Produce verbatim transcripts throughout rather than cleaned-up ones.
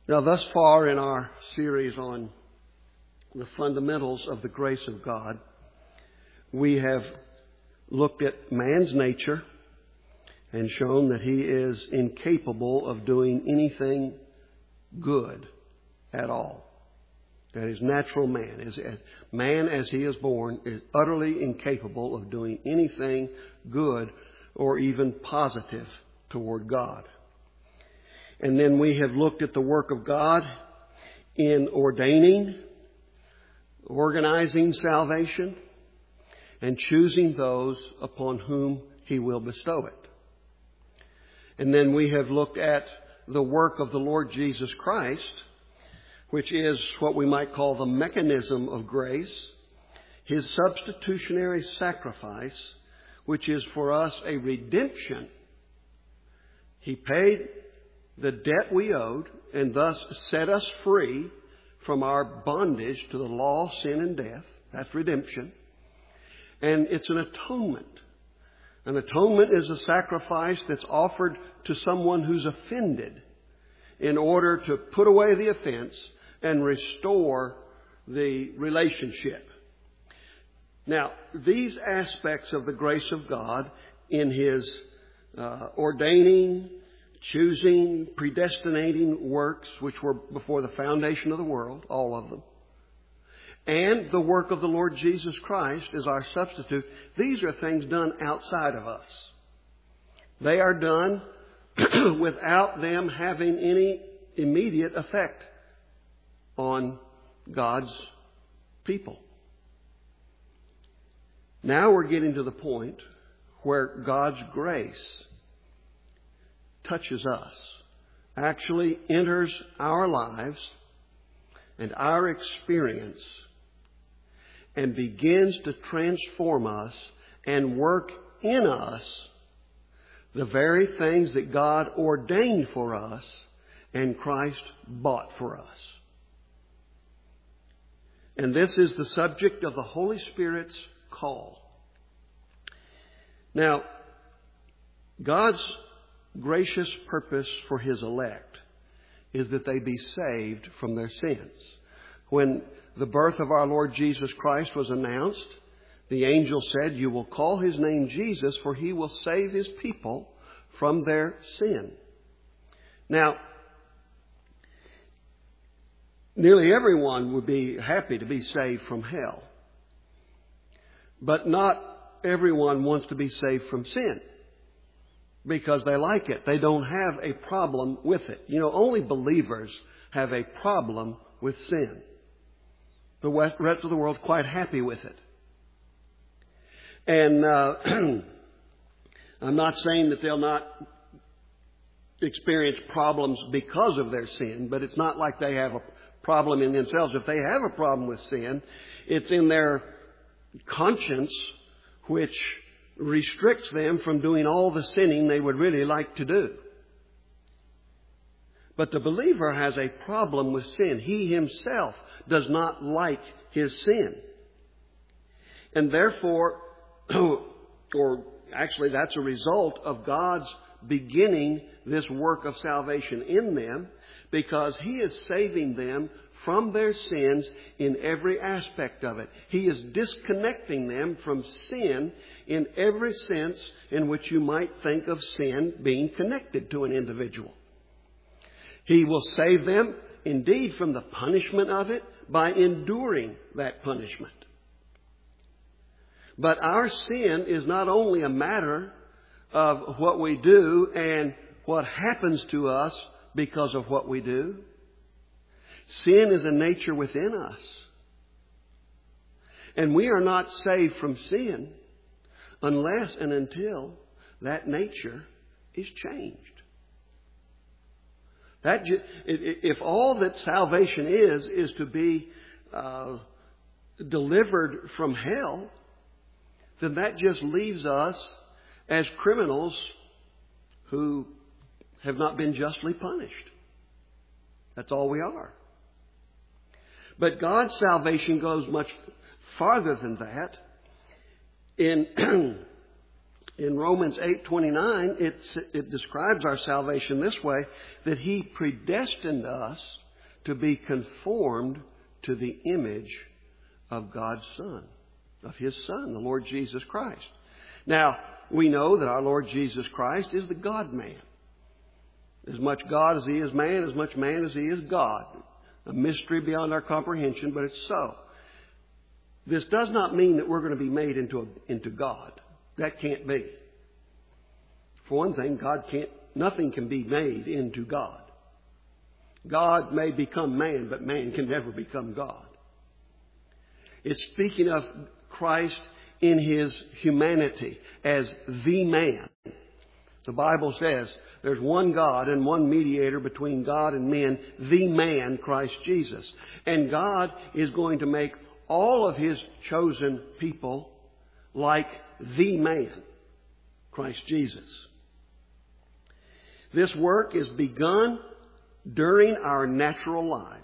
Now, thus far in our series on the fundamentals of the grace of God, we have looked at man's nature and shown that he is incapable of doing anything good at all. That is, natural man, is man as he is born, is utterly incapable of doing anything good or even positive toward God. And then we have looked at the work of God in ordaining, organizing salvation, and choosing those upon whom He will bestow it. And then we have looked at the work of the Lord Jesus Christ, which is what we might call the mechanism of grace, His substitutionary sacrifice, which is for us a redemption. He paid the debt we owed and thus set us free from our bondage to the law, sin, and death. That's redemption. And it's an atonement. An atonement is a sacrifice that's offered to someone who's offended in order to put away the offense and restore the relationship. Now, these aspects of the grace of God in His uh, ordaining, choosing, predestinating works, which were before the foundation of the world, all of them, and the work of the Lord Jesus Christ as our substitute, these are things done outside of us. They are done without them having any immediate effect on God's people. Now we're getting to the point where God's grace touches us, actually enters our lives and our experience and begins to transform us and work in us the very things that God ordained for us and Christ bought for us. And this is the subject of the Holy Spirit's call. Now, God's gracious purpose for His elect is that they be saved from their sins. When the birth of our Lord Jesus Christ was announced, the angel said, "You will call His name Jesus, for He will save His people from their sin." Now, nearly everyone would be happy to be saved from hell. But not everyone wants to be saved from sin because they like it. They don't have a problem with it. You know, only believers have a problem with sin. The rest of the world quite happy with it. And uh, I'm not saying that they'll not experience problems because of their sin, but it's not like they have a problem in themselves. If they have a problem with sin, it's in their conscience, which restricts them from doing all the sinning they would really like to do. But the believer has a problem with sin. He himself does not like his sin. And therefore, or actually that's a result of God's beginning this work of salvation in them, because He is saving them from their sins in every aspect of it. He is disconnecting them from sin in every sense in which you might think of sin being connected to an individual. He will save them, indeed, from the punishment of it by enduring that punishment. But our sin is not only a matter of what we do and what happens to us because of what we do. Sin is a nature within us. And we are not saved from sin unless and until that nature is changed. That if all that salvation is, is to be uh, delivered from hell, then that just leaves us as criminals who have not been justly punished. That's all we are. But God's salvation goes much farther than that. In In Romans eight twenty-nine, it, it describes our salvation this way, that He predestined us to be conformed to the image of God's Son, of His Son, the Lord Jesus Christ. Now, we know that our Lord Jesus Christ is the God-man. As much God as He is man, as much man as He is God. A mystery beyond our comprehension, but it's so. This does not mean that we're going to be made into, a, into God. That can't be. For one thing, God can't, nothing can be made into God. God may become man, but man can never become God. It's speaking of Christ in His humanity as the man. The Bible says there's one God and one mediator between God and men, the man, Christ Jesus. And God is going to make all of His chosen people like the man, Christ Jesus. This work is begun during our natural lives.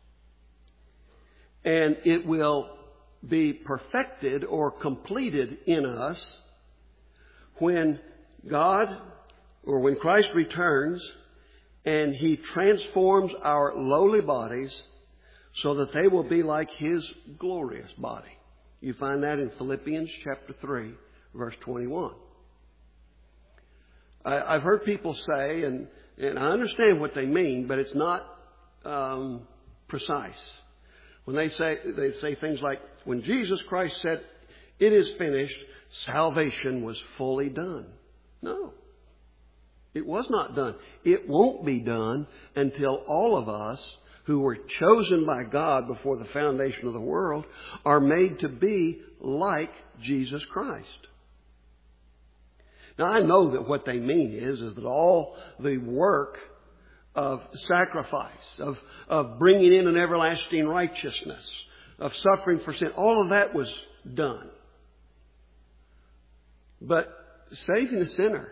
And it will be perfected or completed in us when God, or when Christ returns and He transforms our lowly bodies so that they will be like His glorious body. You find that in Philippians chapter three, verse twenty-one. I, I've heard people say, and, and I understand what they mean, but it's not um, precise. When they say, they say things like, when Jesus Christ said, "It is finished," salvation was fully done. No. It was not done. It won't be done until all of us who were chosen by God before the foundation of the world are made to be like Jesus Christ. Now, I know that what they mean is, is that all the work of sacrifice, of, of bringing in an everlasting righteousness, of suffering for sin, all of that was done. But saving a sinner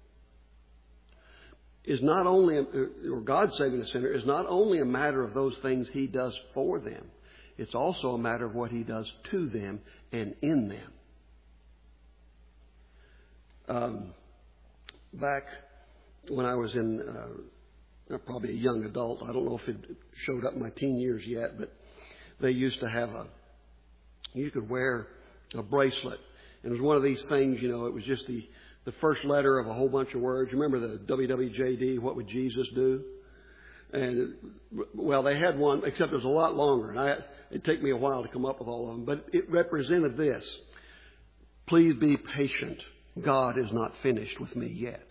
is not only, or God saving a sinner is not only a matter of those things He does for them. It's also a matter of what He does to them and in them. Um, back when I was in, uh, probably a young adult, I don't know if it showed up in my teen years yet, but they used to have a, you could wear a bracelet. And it was one of these things, you know, it was just the, the first letter of a whole bunch of words. You remember the W W J D, What Would Jesus Do? And, well, they had one, except it was a lot longer. And I, it'd take me a while to come up with all of them. But it represented this: please be patient. God is not finished with me yet.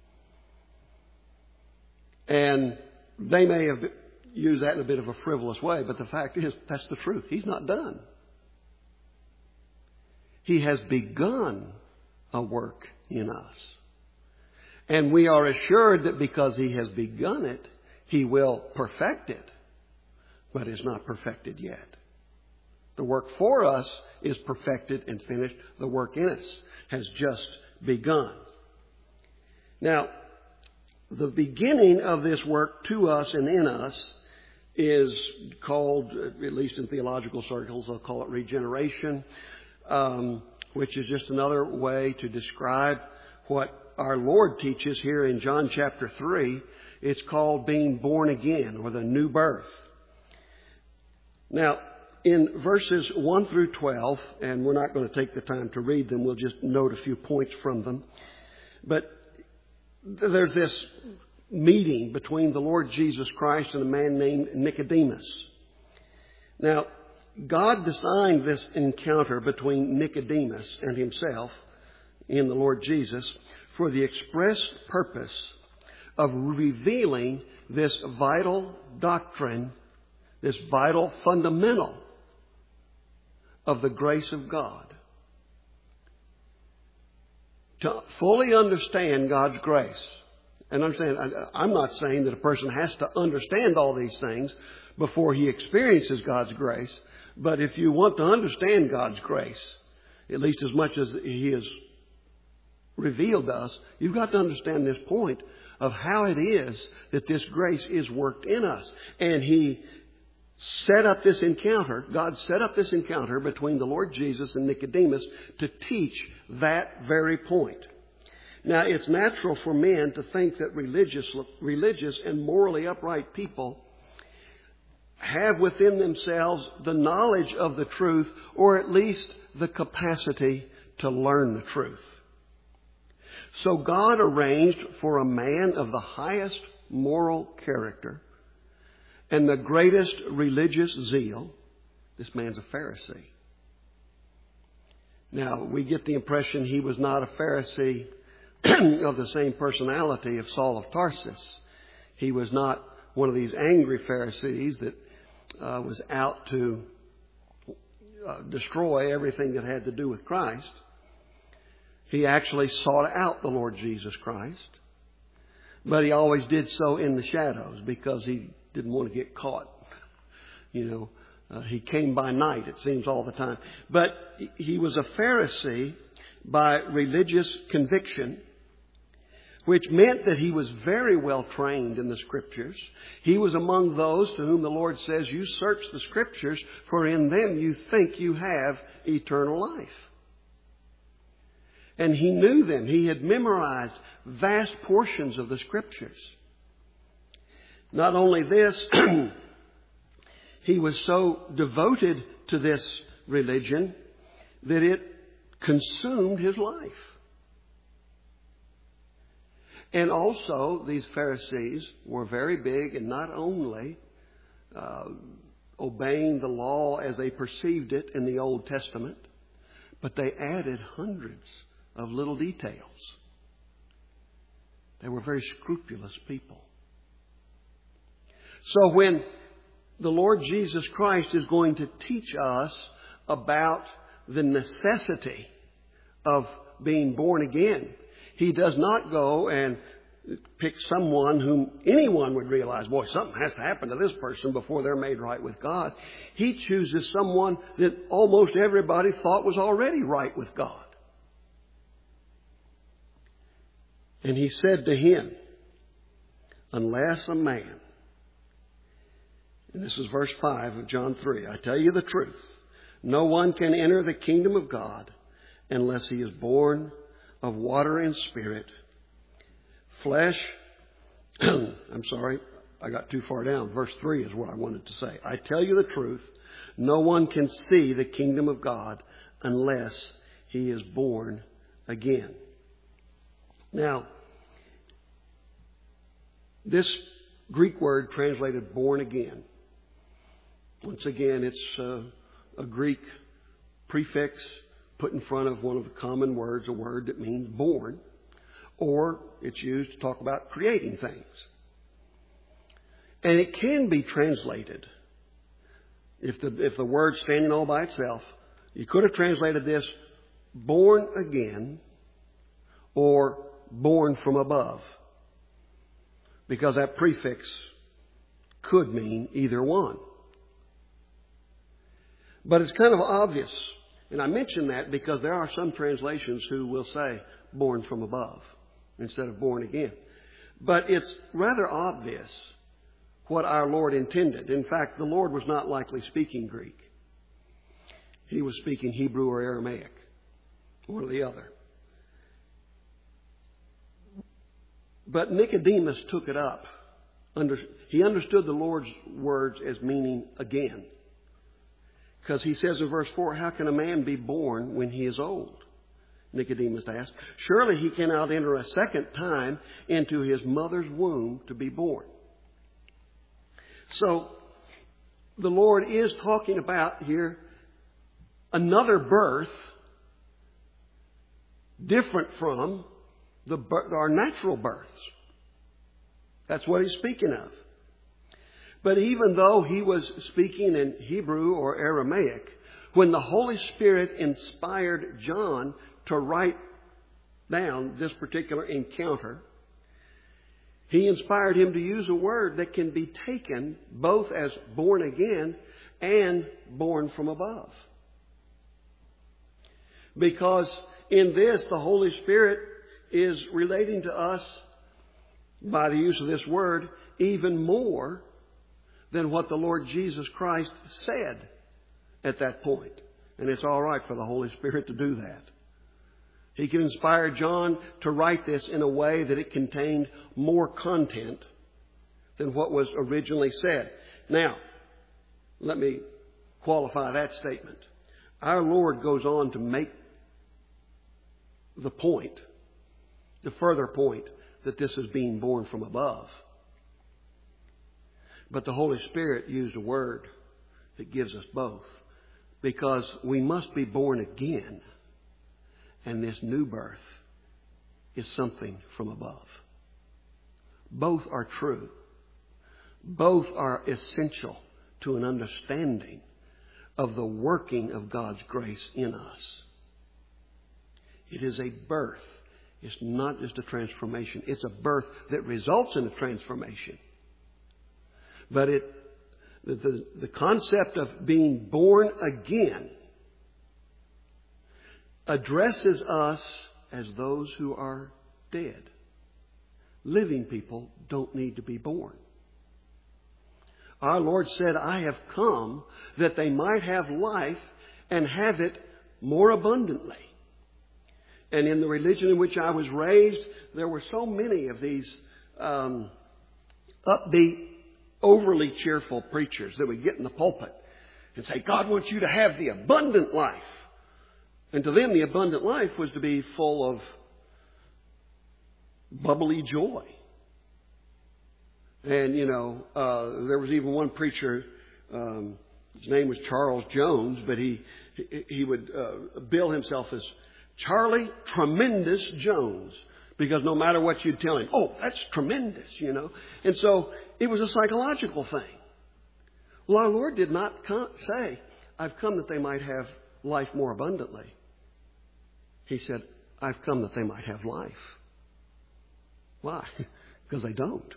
And they may have used that in a bit of a frivolous way, but the fact is, that's the truth. He's not done. He has begun a work in us. And we are assured that because He has begun it, He will perfect it. But it's not perfected yet. The work for us is perfected and finished. The work in us has just begun. Now, the beginning of this work to us and in us is called, at least in theological circles, they'll call it regeneration, um, which is just another way to describe what our Lord teaches here in John chapter three. It's called being born again, or the new birth. Now, in verses one through twelve, and we're not going to take the time to read them, we'll just note a few points from them. But there's this meeting between the Lord Jesus Christ and a man named Nicodemus. Now, God designed this encounter between Nicodemus and Himself in the Lord Jesus for the express purpose of revealing this vital doctrine, this vital fundamental of the grace of God. To fully understand God's grace. And understand, I'm not saying that a person has to understand all these things before he experiences God's grace. But if you want to understand God's grace, at least as much as He has revealed to us, you've got to understand this point of how it is that this grace is worked in us. And He set up this encounter, God set up this encounter between the Lord Jesus and Nicodemus to teach that very point. Now, it's natural for men to think that religious, religious and morally upright people have within themselves the knowledge of the truth, or at least the capacity to learn the truth. So God arranged for a man of the highest moral character and the greatest religious zeal. This man's a Pharisee. Now, we get the impression he was not a Pharisee of the same personality of Saul of Tarsus. He was not one of these angry Pharisees that uh, was out to uh, destroy everything that had to do with Christ. He actually sought out the Lord Jesus Christ, but he always did so in the shadows because he didn't want to get caught. You know, uh, he came by night, it seems, all the time. But he was a Pharisee by religious conviction, which meant that he was very well trained in the Scriptures. He was among those to whom the Lord says, you search the Scriptures, for in them you think you have eternal life. And he knew them. He had memorized vast portions of the Scriptures. Not only this, he was so devoted to this religion that it consumed his life. And also, these Pharisees were very big in not only uh, obeying the law as they perceived it in the Old Testament, but they added hundreds of little details. They were very scrupulous people. So when the Lord Jesus Christ is going to teach us about the necessity of being born again, He does not go and pick someone whom anyone would realize, boy, something has to happen to this person before they're made right with God. He chooses someone that almost everybody thought was already right with God. And He said to him, unless a man, and this is verse five of John three, I tell you the truth, no one can enter the kingdom of God unless he is born of water and spirit. Flesh, I'm sorry, I got too far down. Verse three is what I wanted to say. I tell you the truth, no one can see the kingdom of God unless he is born again. Now, this Greek word translated born again, once again, it's uh, a Greek prefix put in front of one of the common words, a word that means born, or it's used to talk about creating things. And it can be translated, if the, if the word's standing all by itself, you could have translated this born again or born from above, because that prefix could mean either one. But it's kind of obvious. And I mention that because there are some translations who will say born from above instead of born again. But it's rather obvious what our Lord intended. In fact, the Lord was not likely speaking Greek. He was speaking Hebrew or Aramaic, one or the other. But Nicodemus took it up. He understood the Lord's words as meaning again. Because he says in verse four, how can a man be born when he is old? Nicodemus asked. Surely he cannot enter a second time into his mother's womb to be born. So the Lord is talking about here another birth different from the our natural births. That's what he's speaking of. But even though he was speaking in Hebrew or Aramaic, when the Holy Spirit inspired John to write down this particular encounter, he inspired him to use a word that can be taken both as born again and born from above. Because in this, the Holy Spirit is relating to us, by the use of this word, even more than what the Lord Jesus Christ said at that point. And it's all right for the Holy Spirit to do that. He could inspire John to write this in a way that it contained more content than what was originally said. Now, let me qualify that statement. Our Lord goes on to make the point, the further point, that this is being born from above. But the Holy Spirit used a word that gives us both, because we must be born again, and this new birth is something from above. Both are true. Both are essential to an understanding of the working of God's grace in us. It is a birth. It's not just a transformation. It's a birth that results in a transformation. But it, the, the, the concept of being born again addresses us as those who are dead. Living people don't need to be born. Our Lord said, I have come that they might have life and have it more abundantly. And in the religion in which I was raised, there were so many of these um, upbeat, overly cheerful preachers that would get in the pulpit and say, God wants you to have the abundant life. And to them, the abundant life was to be full of bubbly joy. And, you know, uh, there was even one preacher, um, his name was Charles Jones, but he he, he would uh, bill himself as Charlie Tremendous Jones, because no matter what you'd tell him, oh, that's tremendous, you know. And so it was a psychological thing. Well, our Lord did not come, say, I've come that they might have life more abundantly. He said, I've come that they might have life. Why? Because they don't.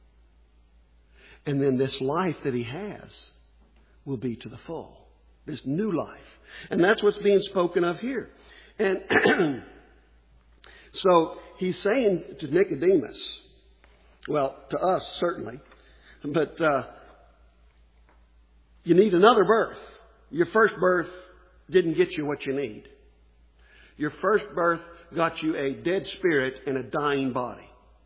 And then this life that He has will be to the full. This new life. And that's what's being spoken of here. And so He's saying to Nicodemus, well, to us certainly, but uh, you need another birth. Your first birth didn't get you what you need. Your first birth got you a dead spirit and a dying body.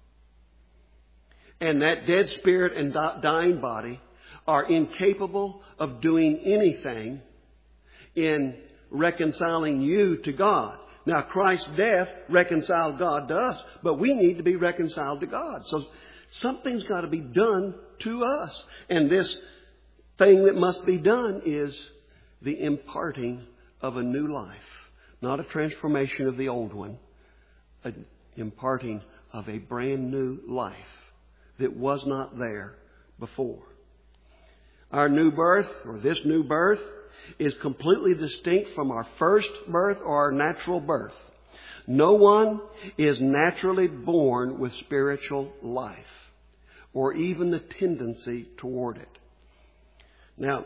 And that dead spirit and dying body are incapable of doing anything in reconciling you to God. Now, Christ's death reconciled God to us, but we need to be reconciled to God. So something's got to be done to us. And this thing that must be done is the imparting of a new life. Not a transformation of the old one, an imparting of a brand new life that was not there before. Our new birth, or this new birth, is completely distinct from our first birth or our natural birth. No one is naturally born with spiritual life, or even the tendency toward it. Now,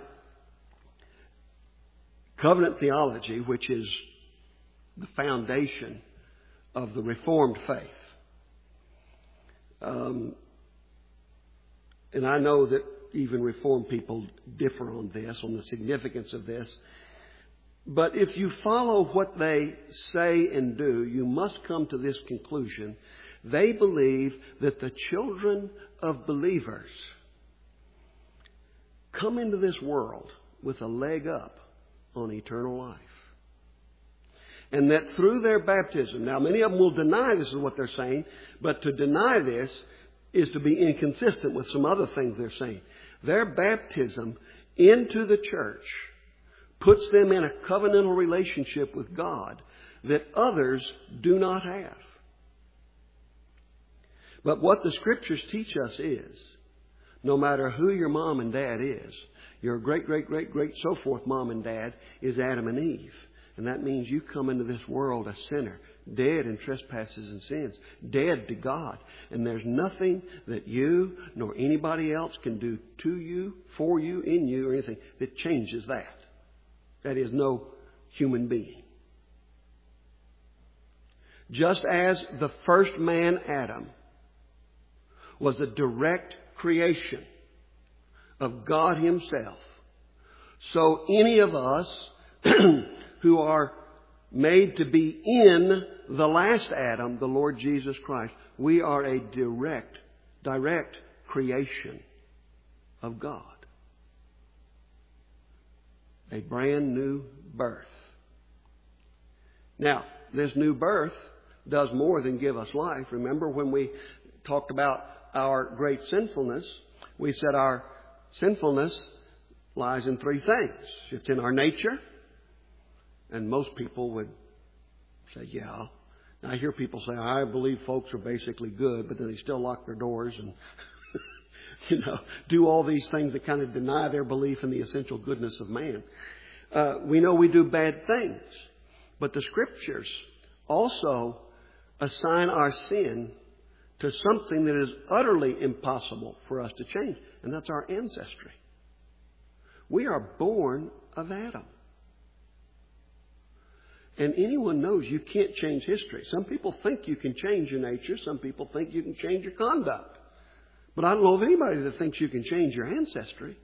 covenant theology, which is the foundation of the Reformed faith, um, and I know that even Reformed people differ on this, on the significance of this. But if you follow what they say and do, you must come to this conclusion. They believe that the children of believers come into this world with a leg up on eternal life. And that through their baptism, now many of them will deny this is what they're saying, but to deny this is to be inconsistent with some other things they're saying. Their baptism into the church puts them in a covenantal relationship with God that others do not have. But what the Scriptures teach us is, no matter who your mom and dad is, your great, great, great, great, so forth mom and dad is Adam and Eve. And that means you come into this world a sinner, dead in trespasses and sins, dead to God. And there's nothing that you nor anybody else can do to you, for you, in you, or anything that changes that. That is no human being. Just as the first man, Adam, was a direct creation of God Himself, so any of us who are made to be in the last Adam, the Lord Jesus Christ, we are a direct, direct creation of God. A brand new birth. Now, this new birth does more than give us life. Remember when we talked about our great sinfulness, we said our sinfulness lies in three things. It's in our nature. And most people would say, yeah. Now, I hear people say, I believe folks are basically good, but then they still lock their doors and, you know, do all these things that kind of deny their belief in the essential goodness of man. Uh, we know we do bad things. But the Scriptures also assign our sin to something that is utterly impossible for us to change, and that's our ancestry. We are born of Adam. And anyone knows you can't change history. Some people think you can change your nature. Some people think you can change your conduct. But I don't know of anybody that thinks you can change your ancestry.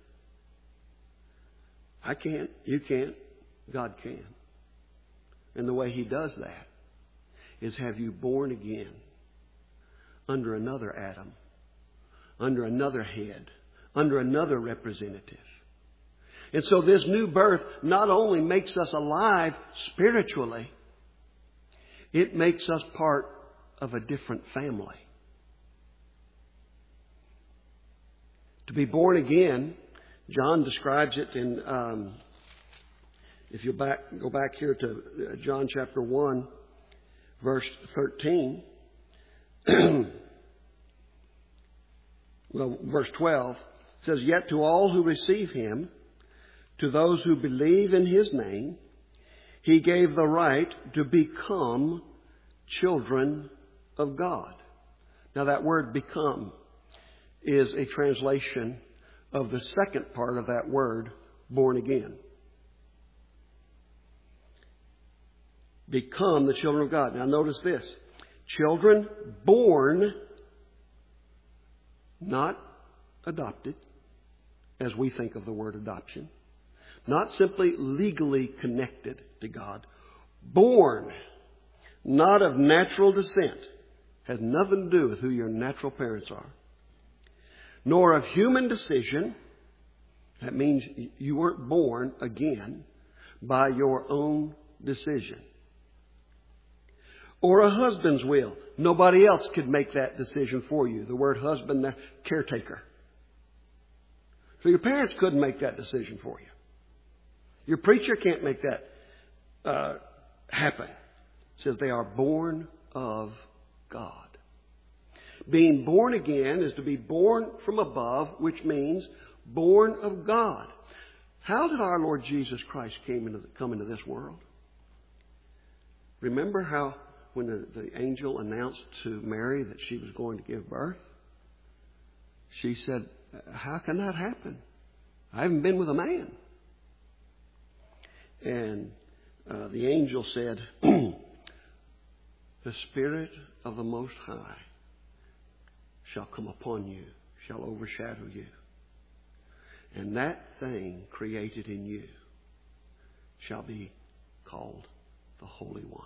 I can't. You can't. God can. And the way He does that is have you born again under another Adam, under another head, under another representative. And so this new birth not only makes us alive spiritually, it makes us part of a different family. To be born again, John describes it in, um, if you back, go back here to John chapter one, verse thirteen. Well, verse twelve says, "Yet to all who receive Him, to those who believe in His name, He gave the right to become children of God." Now that word "become" is a translation of the second part of that word, born again. Become the children of God. Now notice this. Children born, not adopted, as we think of the word adoption. Not simply legally connected to God. Born, not of natural descent. Has nothing to do with who your natural parents are. Nor of human decision. That means you weren't born again by your own decision. Or a husband's will. Nobody else could make that decision for you. The word husband, the caretaker. So your parents couldn't make that decision for you. Your preacher can't make that uh, happen. It says they are born of God. Being born again is to be born from above, which means born of God. How did our Lord Jesus Christ came into the, come into this world? Remember how when the, the angel announced to Mary that she was going to give birth, she said, "How can that happen? I haven't been with a man." And uh, the angel said, "The Spirit of the Most High shall come upon you, shall overshadow you. And that thing created in you shall be called the Holy One."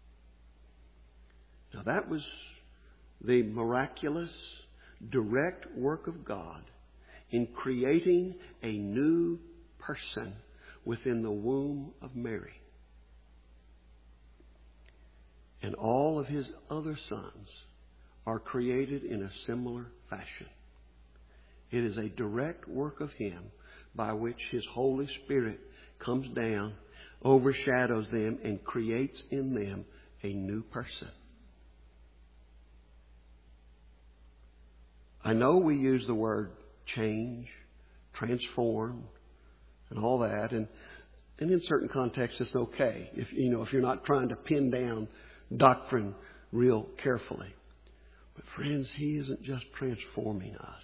Now that was the miraculous, direct work of God in creating a new person within the womb of Mary. And all of His other sons are created in a similar fashion. It is a direct work of Him by which His Holy Spirit comes down, overshadows them, and creates in them a new person. I know we use the word change, transform, and all that, and and in certain contexts it's okay if you know if you're not trying to pin down doctrine real carefully. But friends, He isn't just transforming us.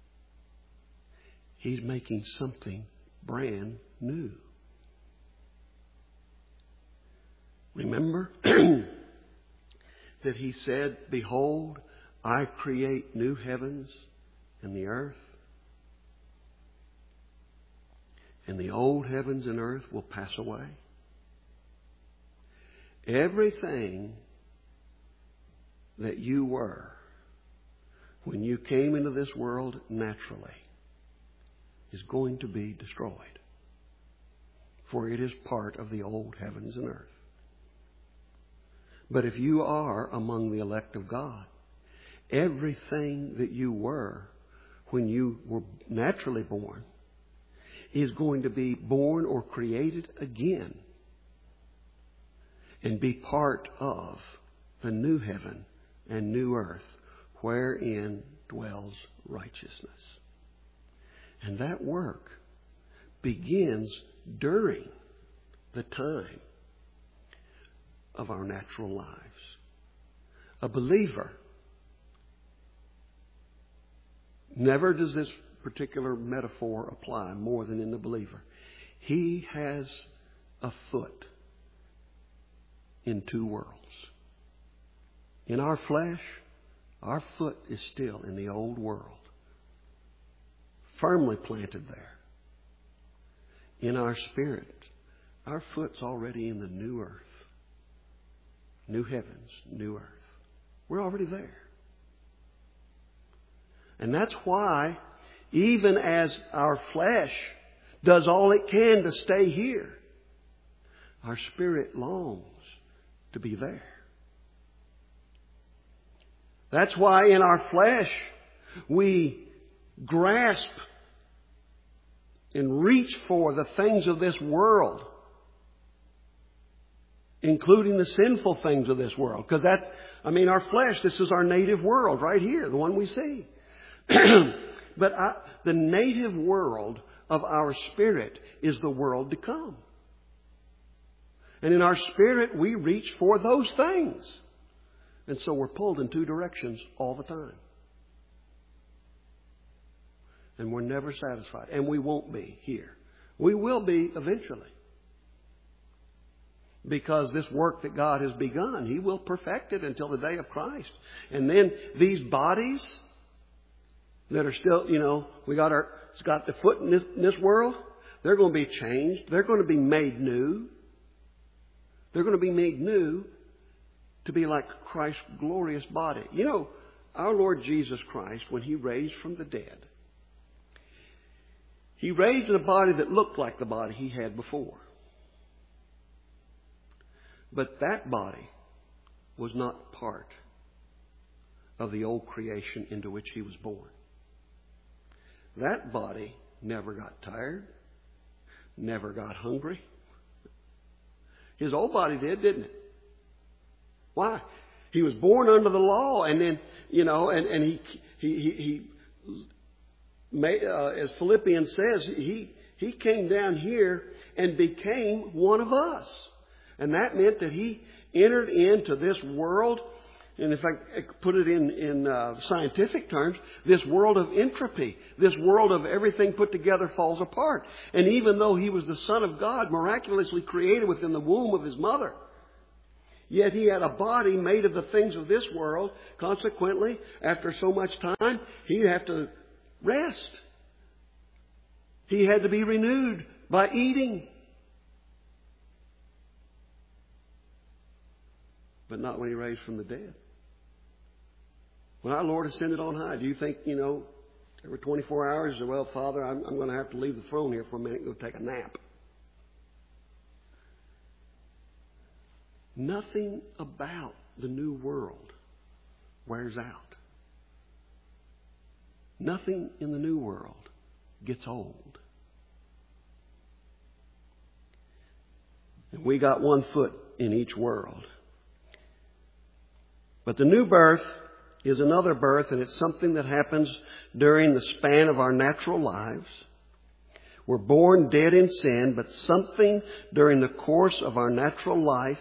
He's making something brand new. Remember that He said, "Behold, I create new heavens and the earth, and the old heavens and earth will pass away." Everything that you were when you came into this world naturally is going to be destroyed. For it is part of the old heavens and earth. But if you are among the elect of God, everything that you were when you were naturally born is going to be born or created again and be part of the new heaven and new earth wherein dwells righteousness. And that work begins during the time of our natural lives. A believer, never does this particular metaphor apply more than in the believer. He has a foot in two worlds. In our flesh, our foot is still in the old world, firmly planted there. In our spirit, our foot's already in the new earth. New heavens, new earth. We're already there. And that's why, even as our flesh does all it can to stay here, our spirit longs to be there. That's why in our flesh we grasp and reach for the things of this world, including the sinful things of this world. Because that's, I mean, our flesh, this is our native world right here, the one we see. But I, the native world of our spirit is the world to come. And in our spirit, we reach for those things. And so we're pulled in two directions all the time. And we're never satisfied. And we won't be here. We will be eventually. Because this work that God has begun, He will perfect it until the day of Christ. And then these bodies that are still, you know, we got our, it's got the foot in this, in this world. They're going to be changed. They're going to be made new. They're going to be made new to be like Christ's glorious body. You know, our Lord Jesus Christ, when He raised from the dead, He raised in a body that looked like the body He had before. But that body was not part of the old creation into which He was born. That body never got tired, never got hungry. His old body did, didn't it? Why? He was born under the law, and then, you know, and, and he, he, he, he made, uh, as Philippians says, he, he came down here and became one of us. And that meant that He entered into this world, and if I put it in, in uh, scientific terms, this world of entropy, this world of everything put together falls apart. And even though He was the Son of God, miraculously created within the womb of His mother, yet He had a body made of the things of this world. Consequently, after so much time, He'd have to rest. He had to be renewed by eating. But not when He raised from the dead. When our Lord ascended on high, do you think, you know, every twenty-four hours, well, Father, I'm, I'm going to have to leave the throne here for a minute and go take a nap? Nothing about the new world wears out. Nothing in the new world gets old. And we got one foot in each world. But the new birth is another birth, and it's something that happens during the span of our natural lives. We're born dead in sin, but something during the course of our natural life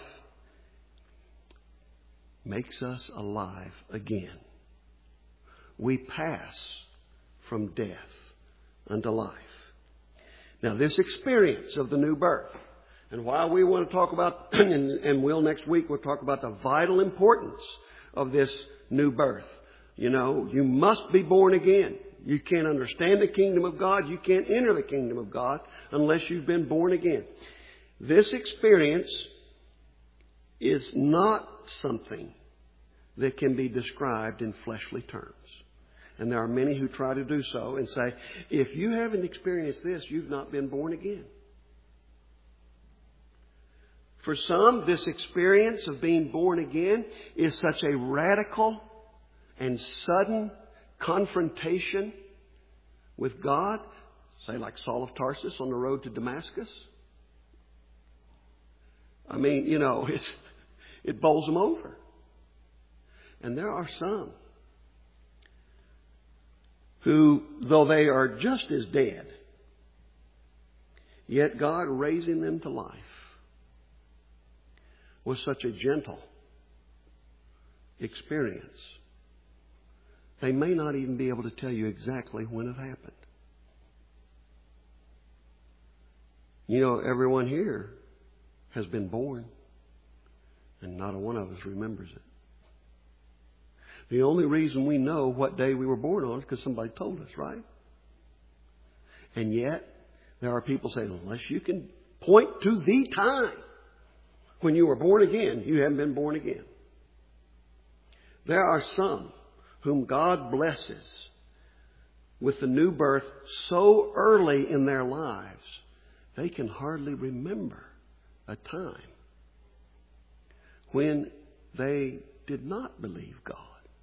makes us alive again. We pass from death unto life. Now, this experience of the new birth, and while we want to talk about, and, and will next week, we'll talk about the vital importance of this new birth. You know, you must be born again. You can't understand the kingdom of God. You can't enter the kingdom of God unless you've been born again. This experience is not something that can be described in fleshly terms. And there are many who try to do so and say, if you haven't experienced this, you've not been born again. For some, this experience of being born again is such a radical and sudden confrontation with God, say like Saul of Tarsus on the road to Damascus. I mean, you know, it's, it bowls them over. And there are some who, though they are just as dead, yet God raising them to life was such a gentle experience. They may not even be able to tell you exactly when it happened. You know, everyone here has been born, and not a one of us remembers it. The only reason we know what day we were born on is because somebody told us, right? And yet, there are people saying, unless you can point to the time when you were born again, you haven't been born again. There are some whom God blesses with the new birth so early in their lives, they can hardly remember a time when they did not believe God.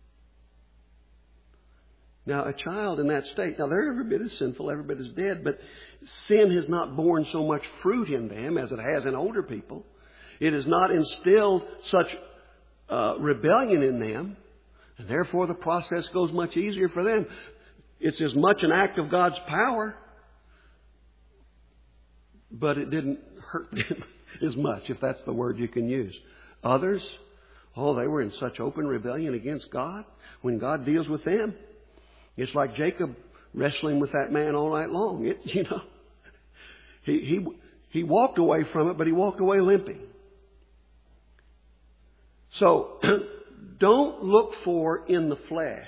Now, a child in that state, now they're every bit as sinful, every bit as dead, but sin has not borne so much fruit in them as it has in older people. It has not instilled such uh, rebellion in them, and therefore the process goes much easier for them. It's as much an act of God's power, but it didn't hurt them as much, if that's the word you can use. Others, oh, they were in such open rebellion against God. When God deals with them, it's like Jacob wrestling with that man all night long. It, you know, he, he, he walked away from it, but he walked away limping. So, don't look for in the flesh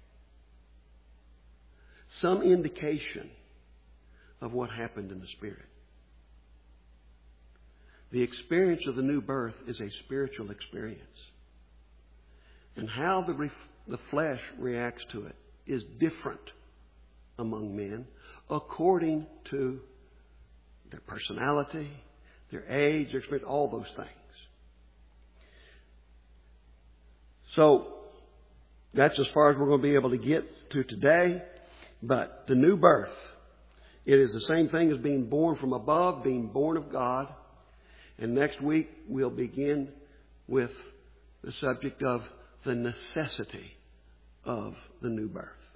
some indication of what happened in the Spirit. The experience of the new birth is a spiritual experience. And how the, ref- the flesh reacts to it is different among men according to their personality, their age, their experience, all those things. So, that's as far as we're going to be able to get to today. But the new birth, it is the same thing as being born from above, being born of God. And next week we'll begin with the subject of the necessity of the new birth.